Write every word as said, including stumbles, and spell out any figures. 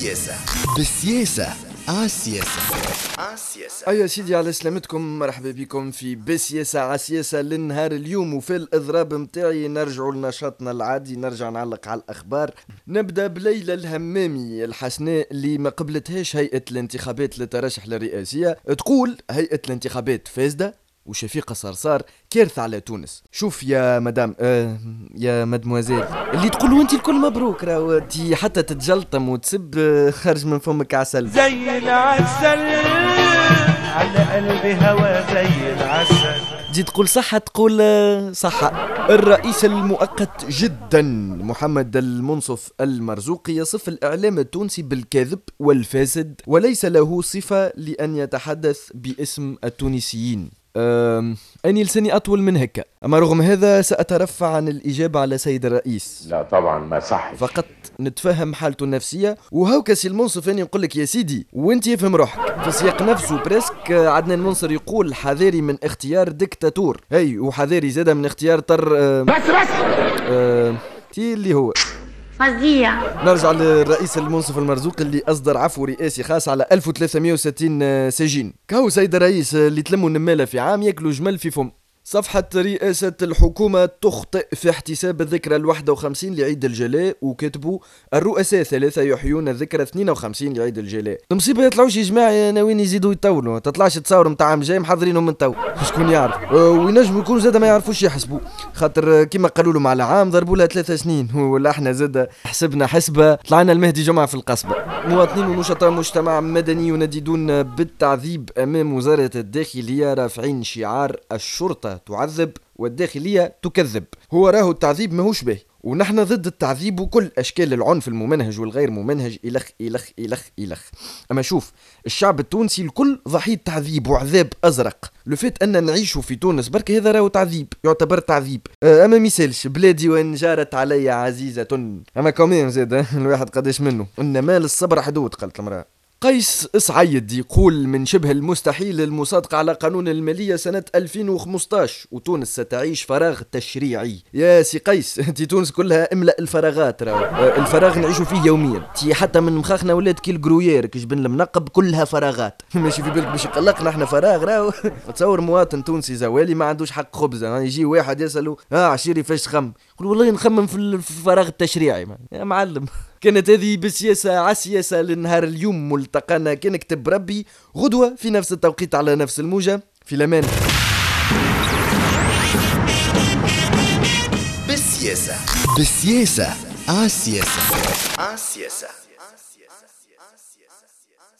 بالسياسة بالسياسة عالسياسة عالسياسة. أيها سيدي على سلامتكم، مرحبا بكم في بالسياسة عالسياسة للنهار اليوم. وفي الإضراب متاعي نرجعوا لنشاطنا العادي، نرجع نعلق على الأخبار. نبدأ بليلى الهمامي الحسناء اللي ما قبلتهاش هيئة الانتخابات للترشح للرئاسية. تقول هيئة الانتخابات فاسدة وشفيقة صرصار كارثة على تونس. شوف يا مدام آه يا مدموزيل اللي تقولوا انت الكل مبروك، راهو انت حتى تتجلطم وتسب آه خرج من فمك عسل زي العسل على قلبي هوا زي العسل. تجي تقول صحة تقول آه صحة. الرئيس المؤقت جدا محمد المنصف المرزوقي يصف الإعلام التونسي بالكاذب والفاسد، وليس له صفة لأن يتحدث باسم التونسيين. أني لساني أطول من هكا، أما رغم هذا سأترفع عن الإجابة على سيد الرئيس. لا طبعا ما صح، فقط نتفهم حالته النفسية. وهوكا سي المنصف أني نقول لك يا سيدي وانت يفهم روحك في سياق نفسه. بريسك عدنان منصر يقول حذاري من اختيار ديكتاتور، هي وحذاري زادة من اختيار طر أه بس بس أه تي اللي هو فظيع. نرجع للرئيس المنصف المرزوقي اللي أصدر عفو رئاسي خاص على ألف وثلاثمائة وستين سجين. كهو سيد الرئيس اللي تلموا النمالة في عام ياكلوا جمل في فم. صفحة رئاسة الحكومة تخطئ في احتساب الذكرى الواحد وخمسين لعيد الجلاء، وكتبوا الرؤساء ثلاثة يحيون الذكرى اثنين وخمسين لعيد الجلاء. المصيبة يطلعوش يا جماعة ناويين يزيدوا يطولوا، تطلعش تصور متاع عام جاي محضرينهم من تو، شكون يعرف. أه وينجموا يكونوا زادا ما يعرفوش يحسبوا، خاطر كيما قالوا لهم على عام ضربوا لها ثلاثة سنين، ولا احنا زادا حسبنا حسبة طلعنا المهدي جمعة في القصبة. مواطنين ونشطاء مجتمع مدني ينددون بالتعذيب أمام وزارة الداخلية رافعين شعار الشرطة تعذب والداخلية تكذب. هو راهو التعذيب ماهوش باهي، ونحن ضد التعذيب وكل أشكال العنف الممنهج والغير ممنهج إلخ إلخ إلخ إلخ. أما شوف الشعب التونسي الكل ضحية تعذيب وعذاب أزرق. لفت أن نعيشوا في تونس برك هذا راهو تعذيب، يعتبر تعذيب. أما ميسالش بلادي وإن جارت علي عزيزة، أما كمان زاد الواحد قداش منه إن مال الصبر حدود. قالت المرأة. قيس إسعيد يقول من شبه المستحيل المصادقة على قانون المالية سنة ألفين وخمسطاش وتونس ستعيش فراغ تشريعي. يا سي قيس تي تونس كلها املأ الفراغات، راو أه الفراغ نعيشوا فيه يوميا. تي حتى من مخاخنا ولاد كي الجرويير كي جبن المنقب كلها فراغات. ماشي في بالك باش يقلقنا احنا فراغ راو. تصور مواطن تونسي زوالي ما عندوش حق خبز، يعني يجي واحد يسأله اه عشيري فاش تخمم، يقول والله نخمم في الفراغ التشريعي. يا معلم. كانت هذه بالسياسة عالسياسة للنهار اليوم، ملتقانا كان كتب ربي غدوة في نفس التوقيت على نفس الموجة. في الأمان. بالسياسة بالسياسة عالسياسة عالسياسة.